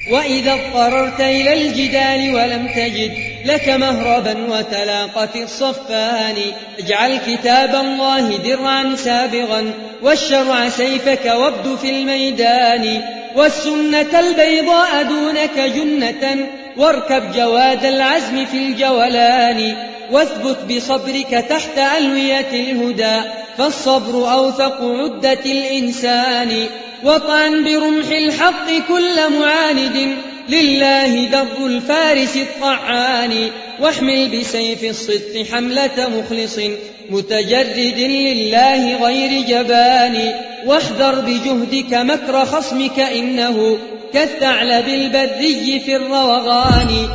وإذا اضطررت إلى الجدال ولم تجد لك مهربا وتلاقت الصفان اجعل كتاب الله درعا سابغا والشرع سيفك وابد في الميدان والسنة البيضاء دونك جنة واركب جواد العزم في الجولان واثبت بصبرك تحت ألوية الهدى فالصبر أوثق عدة الإنسان وطعن برمح الحق كل معاند لله در الفارس الطعان واحمل بسيف الصدق حملة مخلص متجرد لله غير جبان واحذر بجهدك مكر خصمك إنه كالثعلب البري في الروغان.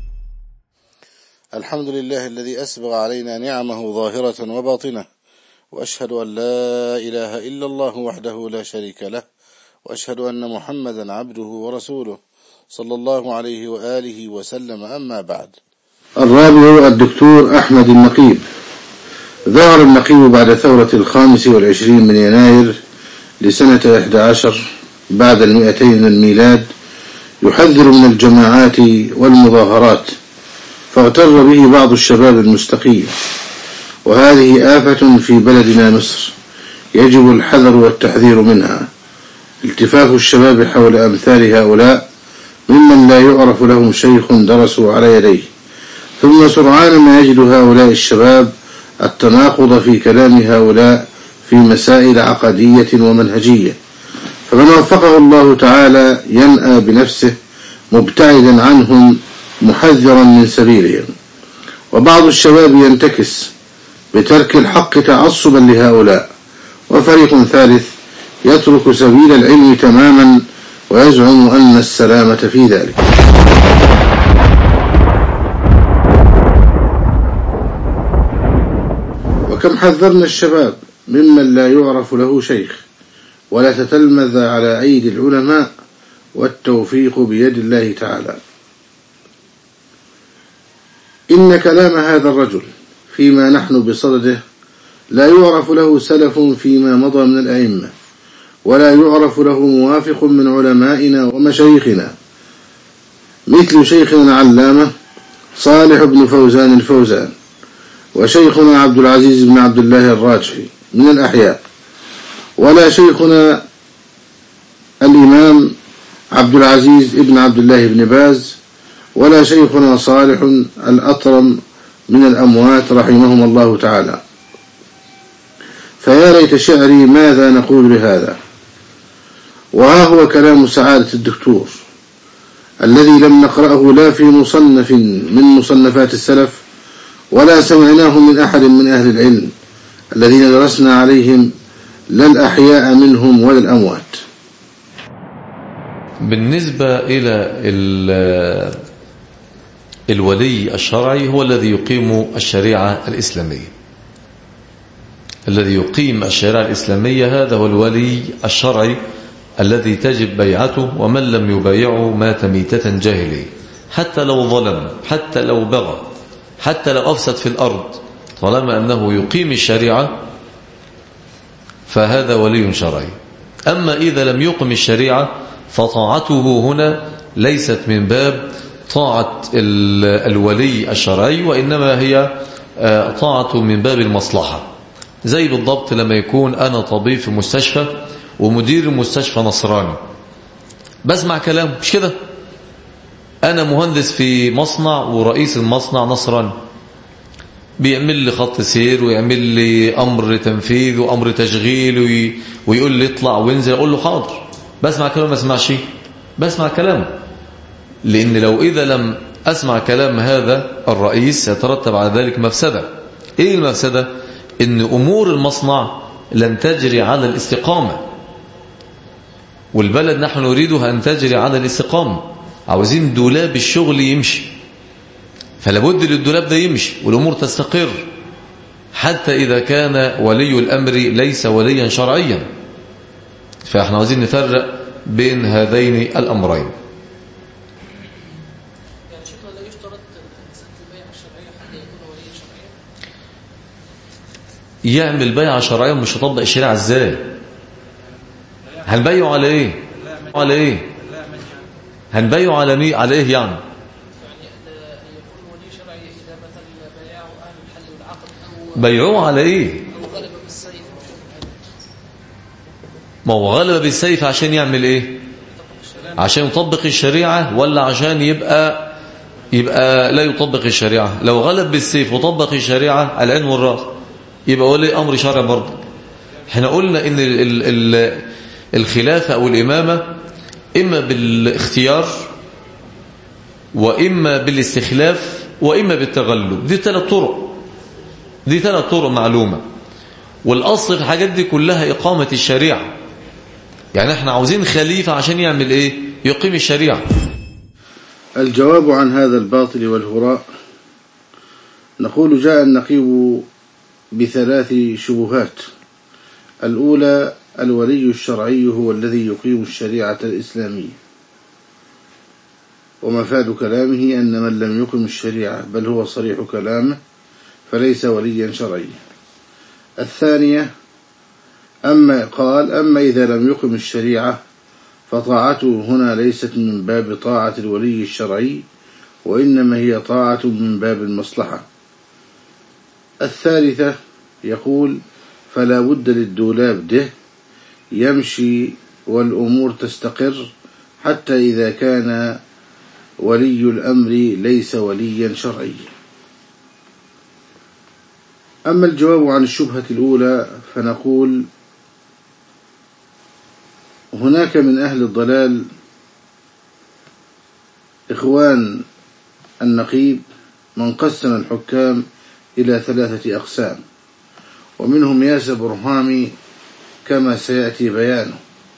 الحمد لله الذي أسبغ علينا نعمه ظاهرة وباطنة، وأشهد أن لا إله إلا الله وحده لا شريك له، وأشهد أن محمدا عبده ورسوله صلى الله عليه وآله وسلم. أما بعد. الرابع الدكتور أحمد النقيب. ظهر النقيب بعد ثورة 25 من يناير لسنة 11 بعد 200 من الميلاد يحذر من الجماعات والمظاهرات، فاغتر به بعض الشباب المستقيم، وهذه آفة في بلدنا مصر يجب الحذر والتحذير منها. التفاف الشباب حول أمثال هؤلاء ممن لا يعرف لهم شيخ درسوا على يديه، ثم سرعان ما يجد هؤلاء الشباب التناقض في كلام هؤلاء في مسائل عقدية ومنهجية، فمن وفقه الله تعالى ينأى بنفسه مبتعدا عنهم محذرا من سبيلهم. وبعض الشباب ينتكس بترك الحق تعصبا لهؤلاء، وفريق ثالث يترك سبيل العلم تماما ويزعم أن السلامة في ذلك. وكم حذرنا الشباب ممن لا يعرف له شيخ ولا تتلمذ على أيدي العلماء، والتوفيق بيد الله تعالى. إن كلام هذا الرجل فيما نحن بصدده لا يعرف له سلف فيما مضى من الأئمة، ولا يعرف له موافق من علمائنا ومشايخنا، مثل شيخنا العلامة صالح بن فوزان الفوزان، وشيخنا عبد العزيز بن عبد الله الراجحي من الأحياء، ولا شيخنا الإمام عبد العزيز بن عبد الله بن باز، ولا شيخنا صالح الأطرم من الأموات رحمهم الله تعالى. فيا ليت شعري ماذا نقول لهذا. وها هو كلام سعادة الدكتور الذي لم نقرأه لا في مصنف من مصنفات السلف، ولا سمعناه من أحد من أهل العلم الذين درسنا عليهم لا الأحياء منهم ولا الأموات. بالنسبة إلى الولي الشرعي هو الذي يقيم الشريعة الإسلامية. الذي يقيم الشريعة الإسلامية هذا هو الولي الشرعي الذي تجب بيعته، ومن لم يبايعه مات ميتة جاهلية، حتى لو ظلم، حتى لو بغى، حتى لو أفسد في الأرض، طالما أنه يقيم الشريعة فهذا ولي شرعي. أما إذا لم يقم الشريعة فطاعته هنا ليست من باب طاعة الولي الشرعي، وإنما هي طاعته من باب المصلحة. زي بالضبط لما يكون أنا طبيب في مستشفى ومدير المستشفى نصراني، بسمع كلامه، مش كده؟ أنا مهندس في مصنع ورئيس المصنع نصراني، بيعمل لي خط سير ويعمل لي أمر تنفيذ وأمر تشغيل ويقول لي اطلع وانزل، أقول له حاضر، بسمع كلامه ما اسمعش، بسمع كلامه. لأن لو إذا لم أسمع كلام هذا الرئيس يترتب على ذلك مفسدة. إيه المفسدة؟ إن أمور المصنع لن تجري على الاستقامة، والبلد نحن نريدها أن تجري على الاستقامة، عاوزين دولاب الشغل يمشي، فلابد للدولاب ده يمشي والأمور تستقر، حتى إذا كان ولي الأمر ليس وليا شرعيا. فإحنا عاوزين نفرق بين هذين الأمرين. يعمل بيعة شرعية مش هطبق الشريعة ازاي؟ هنبيعه على ايه؟ على ايه؟ هنبايعه على ايه يعني؟ بيعوه على ايه؟ ما هو غلب بالسيف عشان يعمل ايه؟ عشان يطبق الشريعة ولا عشان يبقى لا يطبق الشريعة؟ لو غلب بالسيف وطبق الشريعة على العين والراس يبقى ولي امر شرعي برضه. احنا قلنا ان الخلافة او الامامة اما بالاختيار واما بالاستخلاف واما بالتغلب. دي ثلاث طرق معلومة. والاصل في الحاجات دي كلها اقامة الشريعة. يعني احنا عاوزين خليفة عشان يعمل ايه؟ يقيم الشريعة. الجواب عن هذا الباطل والهراء نقول جاء النقيب بثلاث شبهات. الأولى: الولي الشرعي هو الذي يقيم الشريعة الإسلامية، ومفاد كلامه أن من لم يقم الشريعة بل هو صريح كلامه فليس وليا شرعيا. الثانية: أما إذا لم يقم الشريعة فطاعته هنا ليست من باب طاعة الولي الشرعي، وإنما هي طاعة من باب المصلحة. الثالثة يقول: فلا بد للدولاب ده يمشي والأمور تستقر حتى إذا كان ولي الأمر ليس وليا شرعيا. أما الجواب عن الشبهة الأولى فنقول: هناك من أهل الضلال إخوان النقيب من قسم الحكام إلى 3 أقسام، ومنهم ياسر برهامي كما سيأتي بيانه.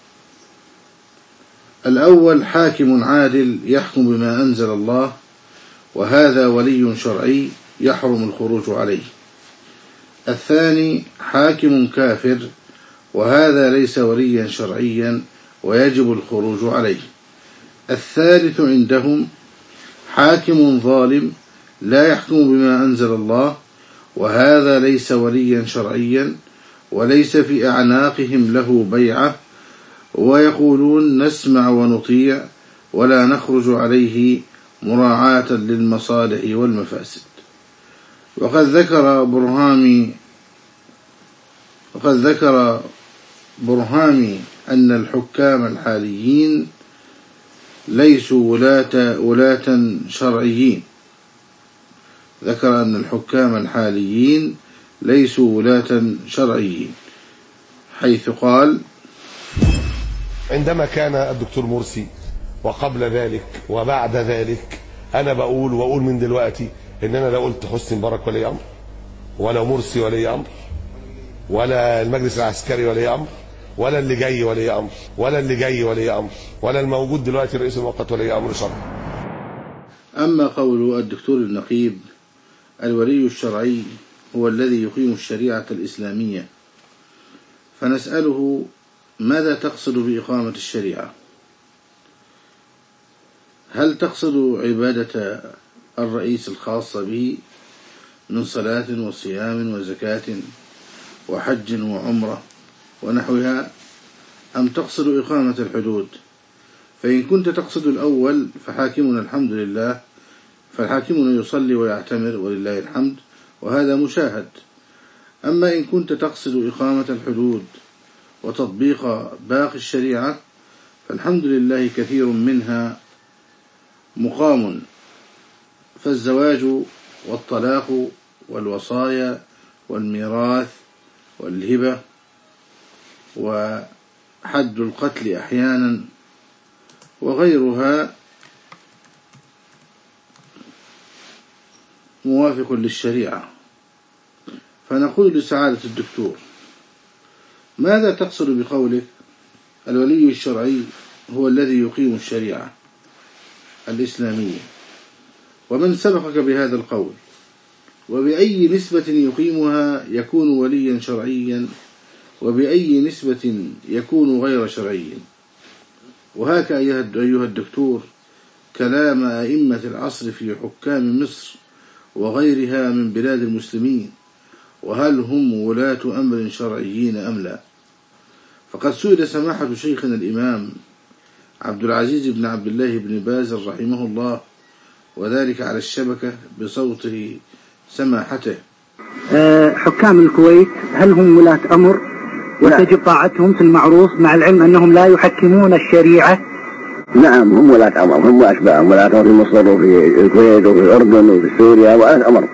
الأول: حاكم عادل يحكم بما أنزل الله، وهذا ولي شرعي يحرم الخروج عليه. الثاني: حاكم كافر، وهذا ليس وليا شرعيا ويجب الخروج عليه. الثالث عندهم: حاكم ظالم لا يحكم بما أنزل الله، وهذا ليس وليا شرعيا وليس في أعناقهم له بيعة، ويقولون نسمع ونطيع ولا نخرج عليه مراعاة للمصالح والمفاسد. وقد ذكر برهامي أن الحكام الحاليين ليسوا ولاة شرعيين. ذكر أن الحكام الحاليين ليسوا ولاة شرعيين، حيث قال: عندما كان الدكتور مرسي وقبل ذلك وبعد ذلك، أنا وأقول من دلوقتي إن أنا لا قلت حسني مبارك ولي أمر، ولا مرسي ولي أمر، ولا المجلس العسكري ولي أمر، ولا اللي جاي ولي أمر، ولا اللي جاي ولي أمر، ولا الموجود دلوقتي رئيس المؤقت ولي أمر شرعي. أما قول الدكتور النقيب: الولي الشرعي هو الذي يقيم الشريعة الإسلامية، فنسأله: ماذا تقصد بإقامة الشريعة؟ هل تقصد عبادة الرئيس الخاصة به من صلاة وصيام وزكاة وحج وعمرة ونحوها، أم تقصد إقامة الحدود؟ فإن كنت تقصد الأول فحاكمنا الحمد لله، فالحاكمنا يصلي ويعتمر ولله الحمد، وهذا مشاهد. أما إن كنت تقصد إقامة الحدود وتطبيق باقي الشريعة فالحمد لله كثير منها مقام، فالزواج والطلاق والوصايا والميراث والهبة وحد القتل أحيانا وغيرها موافق للشريعة. فنقول لسعادة الدكتور: ماذا تقصد بقولك الولي الشرعي هو الذي يقيم الشريعة الإسلامية؟ ومن سبقك بهذا القول؟ وبأي نسبة يقيمها يكون وليا شرعيا، وبأي نسبة يكون غير شرعي؟ وهكا أيها الدكتور كلام أئمة العصر في حكام مصر وغيرها من بلاد المسلمين، وهل هم ولاة أمر شرعيين أم لا؟ فقد سئل سماحة شيخنا الإمام عبد العزيز بن عبد الله بن باز رحمه الله، وذلك على الشبكة بصوته سماحته. حكام الكويت هل هم ولاة أمر وتجب طاعتهم في المعروف مع العلم أنهم لا يحكمون الشريعة؟ نعم هم ولاة أمر، هم وأشباههم ولاة أمر في مصر وفي الكويت وفي الأردن وفي سوريا ولاة أمر.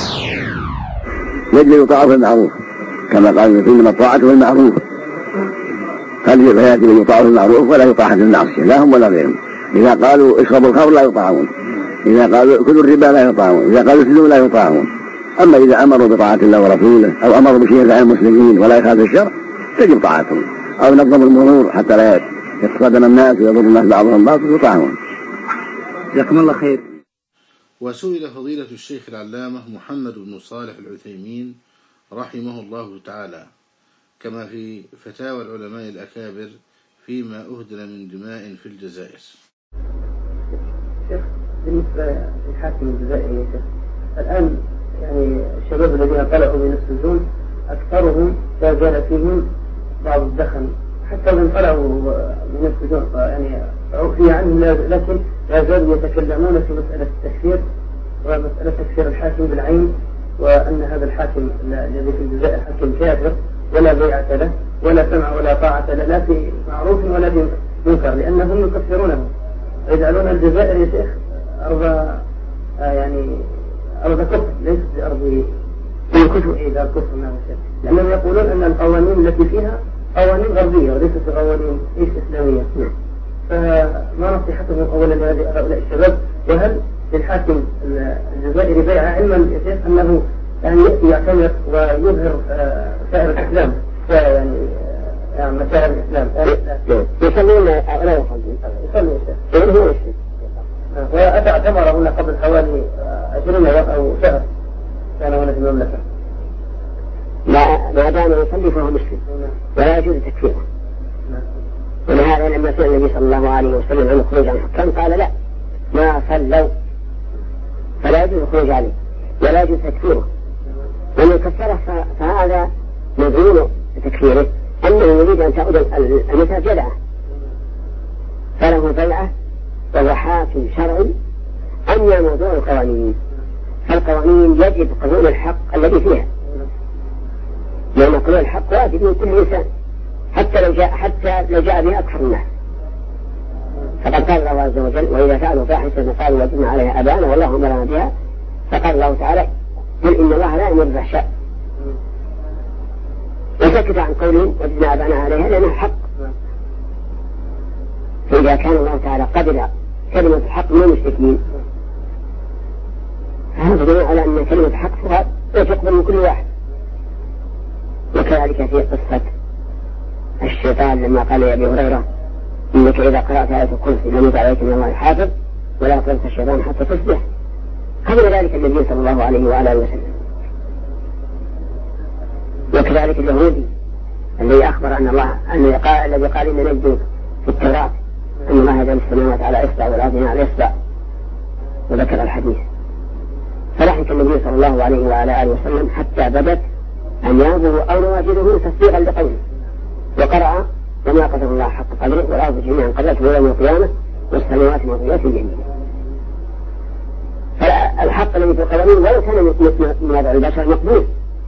يجب يطاعوا في المعروف كما قال فيما الطاعة في المعروف، فيجب أن يطاعوا في المعروف ولا يطاع في المعصية لا هم ولا غيرهم. إذا قالوا اشربوا الخمر لا يطاعون، إذا قالوا كلوا الربا لا يطاعون، إذا قالوا اسلموا لا يطاعون. أما إذا أمروا بطاعة الله ورسوله أو أمروا بشيء عن المسلمين ولا يخالف الشرع تجب طاعتهم، أو نظموا المرور حتى لا يتصادم الناس ويضر الناس بعضهم بعض يطاعون. جزاكم الله خير. وسئل فضيلة الشيخ العلامة محمد بن صالح العثيمين رحمه الله تعالى كما في فتاوى العلماء الأكابر فيما أهدر من دماء في الجزائر. شيخ بالنسبة للحاكم الجزائري يا شيخ، الآن يعني الشباب الذين طلعوا من السجون أكثرهم لا زال فيهم بعض الدخن، حتى من طلعوا من السجون يعني عفي عنهم لكن لا زالوا يتكلمون في مسألة التكفير ومسألة تكفير الحاكم بالعين، وأن هذا الحاكم الذي في الجزائر حاكم كافر ولا بيعة له ولا سمع ولا طاعة له لا في معروف ولا في منكر، لأنهم يكفرونه ويجعلون الجزائر يا شيخ أرض يعني أرض كفر ليست بأرض كفر إذا الكفر ما شيء، لأنهم يقولون أن القوانين التي فيها قوانين غربية وليست قوانين إسلامية. فما نصيحتهم أولا لهؤلاء الشباب؟ وهل للحاكم الجزائري بيع علما يا شيخ أنه يعني يأتي يعتمر ويظهر سائر الإسلام يعني مسائل الإسلام يصلون لا يصلون يا شيخ وأتى اعتمر هنا قبل حوالي 20 أو شهر كان هنا في المملكة ما دام يصلي فهو مسلم ولا يجوز تكفيره. ولهذا لما سئل النبي صلى الله عليه وسلم عن الخروج عن الحكام قال لا ما صلوا فلا يجوز الخروج عليه ولا يجوز تكفيره. ومن كفره فهذا مدعون تكفيره أنه يريد أن تعود المسألة جدعة فله بيعة وهو حاكم شرعي. أما موضوع القوانين فالقوانين يجب قبول الحق الذي فيها، لأن قبول الحق واجب من كل إنسان حتى لو جاء به أكثر الناس. فقد قال الله عز وجل وإذا فعلوا فاحشة قالوا وجدنا عليها آباءنا والله أمرنا بها. فقال الله تعالى قل إن الله لا يأمر بالفحشاء وسكت عن قولهم وجدنا آباءنا عليها لأنها حق. فإذا كان الله تعالى قبل كلمة الحق من المشركين فهذا دليل على أن كلمة الحق تقبل من كل واحد. وكذلك في قصة الشيطان لما قال يا أبي هريرة إنك إذا قرأت آية الكرسي لم يجعل عليك من الله حافظ ولا يقرأت الشيطان حتى تصبح. قبل ذلك النبي صلى الله عليه وآله وسلم. وكذلك اليهودي الذي أخبر أن الله الذي قال إن نجد في التوراة أن الله يجعل السماوات على إصبع والأرض على إصبع وذكر الحديث. فلحق النبي صلى الله عليه وآله وسلم حتى بدت أنيابه أو نواجذه تصديقا لقوله وقرأ وما قدر الله حق قدره والأرض جميعا قدرته يوم القيامة والسماوات مطويات بيمينه. فالحق الذي في القوانين ولو كان من وضع البشر مقبول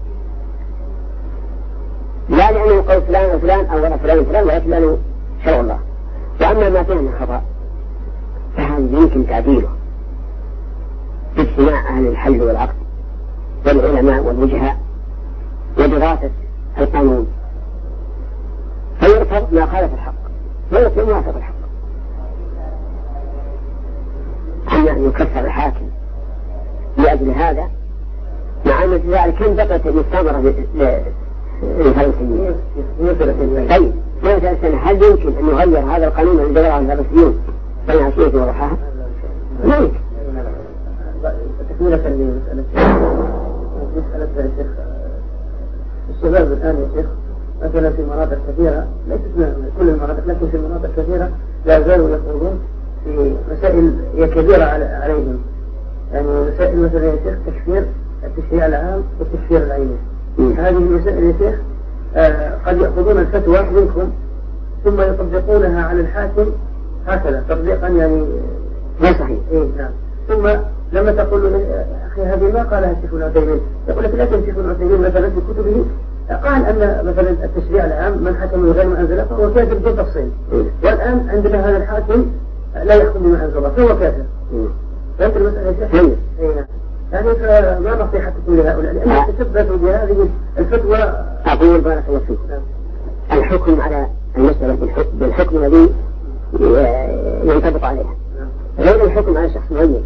لا لأنه قول فلان وفلان أو وضع فلان وفلان ولكن لأنه شرع الله. وأما ما فيه من خطأ فهذا يمكن تعديله باجتماع أهل الحل والعقد والعلماء والوجهاء ودراسة القانون فيرفض ما خالف الحق ويرفض ما وافق الحق. أما أن يكفر الحاكم لأجل هذا مع أن ذلك كم بقت المستمرة للفلسطينيين. طيب ماذا سنة هل يمكن أن يغير هذا القانون الذي جرى على الفلسطينيين بين عشية وضحاها؟ لا يمكن. تكملة لمسألة يا شيخ الشباب الآن يا شيخ مثلا في مناطق كثيرة ليست من كل المناطق لكن في مناطق كثيرة لا زالوا يخوضون في مسائل هي كبيرة عليهم، يعني مسائل مثلا يا شيخ تكفير التشريع العام والتكفير العيني. هذه المسائل يا شيخ قد يأخذون الفتوى منكم ثم يطبقونها على الحاكم هكذا تطبيقا يعني لا صحيح. إيه نعم. ثم لما تقول أخي هذه ما قالها الشيخ ابن عثيمين، يقول لك لكن الشيخ ابن عثيمين مثلا في كتبه قال أن مثلا التشريع العام من حكم بغير ما أنزل فهو كافر بدون تفصيل، والآن عندنا هذا الحاكم لا يحكم بما أنزل الله فهو كافر. فهمت المسألة يا شيخ؟ يعني فما نصيحتكم لهؤلاء لأنهم تثبتوا بهذه الفتوى؟ أقول بارك الله فيكم الحكم على المسألة بالحكم الذي ينطبق عليها غير الحكم على شخص معين.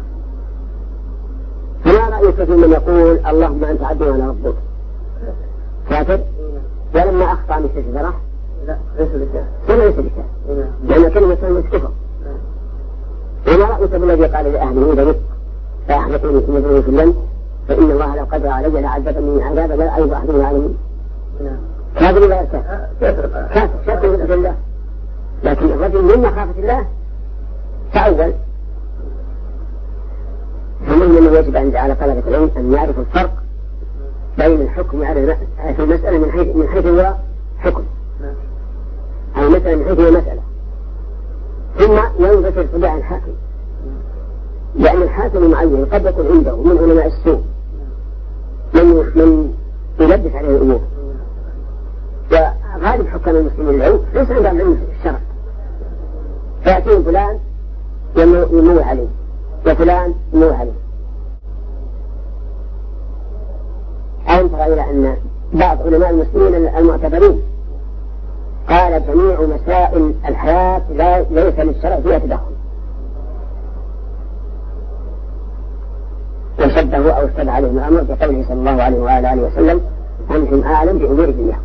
فما رأيك في من يقول اللهم أنت عبدي وأنا ربك كافر ولما أخطأ من الشجرة؟ لا ليس بكافر. ليس بكافر لأن كلمة كفر. وما رأيك بالذي قال لأهله إذا مت فأحبطوني في مدينة كلا فإن الله لو قدر علي لعذبني عذابا لا أيضا أحدهم عليهم كافر ولا كافر كافر من الله. لكن الرجل من مخافة الله تأول. فمن يجب على طلبة العلم أن يعرفوا الفرق بين الحكم في المسألة من حيث هو حكم أو مثلا من حيث هو مسألة، ثم ينظر في طباع الحاكم، لأن الحاكم المعين قد يكون عنده من علماء السوء من يلبس عليه الأمور، وغالب حكام المسلمين اليوم ليس عندهم علم الشرع، فيأتيه فلان يموه عليه وفلان يموه عليه. ألم ترى إلى أن بعض علماء المسلمين المعتبرين قال جميع مسائل الحياة ليس للشرع فيها تدخل، وشبه أو اشتبه عليهم الأمر بقوله صلى الله عليه وآله وسلم أنتم أعلم بأمور الدنيا.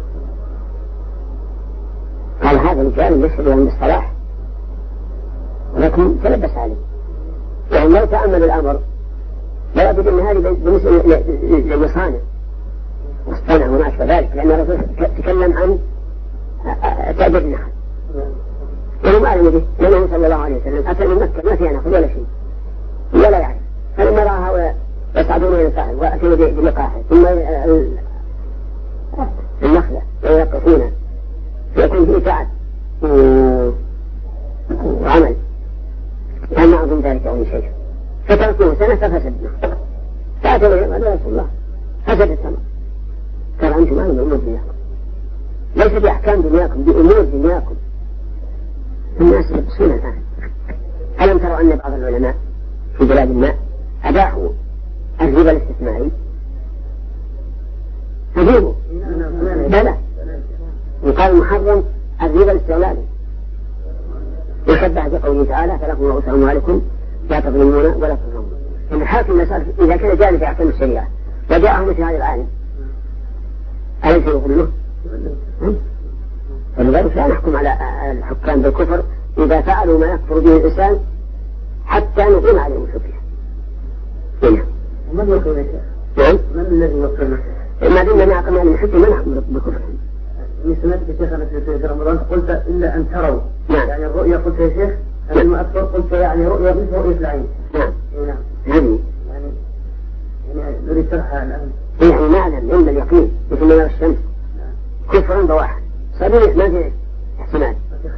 قال هذا الرجال يشهد لهم بالصلاح ولكن تلبس عليه، يعني لو تأمل الأمر لا يجد أن هذه بالنسبة للمصانع واصطنع وما أشبه ذلك، لأن الرسول تكلم عن تأجير النخل وهم أعلم به، لأنه صلى الله عليه وسلم أتى من مكة ما فيها نخل ولا شيء ولا يعرف، فلما رأى هؤلاء يصعدون إلى الساحل وأتوا بلقاحه ثم النخلة ويقفون فيكون فيه تعب وعمل كان ما أظن ذلك أو شيء، فتركوه سنة ففسد فأتوا إليه قالوا يا رسول الله فسد الثمر، قال أنتم أعلم بأمور دنياكم ليس بأحكام دنياكم بأمور دنياكم. الناس يبصون الآن. ألم تروا أن بعض العلماء في بلاد ما أباحوا الربا الاستثماري؟ أجيبوا بلى، وقال محرم الربا الاستغلالي، وشبه بقوله تعالى فلكم رؤوس أموالكم لا تظلمون ولا تظلمون. إن الحاكم إذا كان جاهل في أحكام الشريعة وجاءه مثل هذا العالم أليس يظلمه؟ ولذلك لا نحكم على الحكام بالكفر إذا فعلوا ما يكفر به الإنسان حتى نقيم عليهم الحجة. ومن يقيم الحجة؟ نعم. من الذي يقيم الحجة؟ ما دمنا نعقم عليهم الحجة ما نحكم بالكفر. سمعت يا شيخنا في رمضان قلت إلا أن تروا. نعم. يعني الرؤيا قلت يا شيخ أما أكثر قلت يعني رؤيا مثل رؤية العين. نعم. نعم. هذه. يعني نريد شرحها الآن. يعني نعلم علم اليقين مثل ما الشمس. كفر بواحد. صريح ما في احتمال.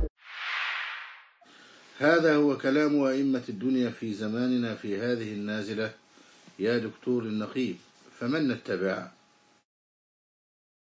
هذا هو كلام أئمة الدنيا في زماننا في هذه النازلة يا دكتور النقيب، فمن نتبع؟